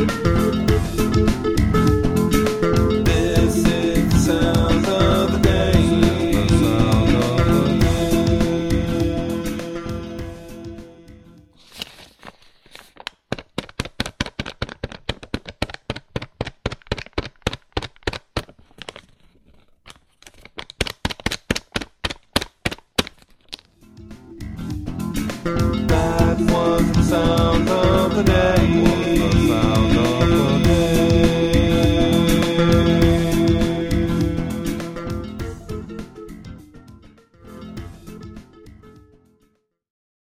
This is the sound of the day. That was the sound of the day.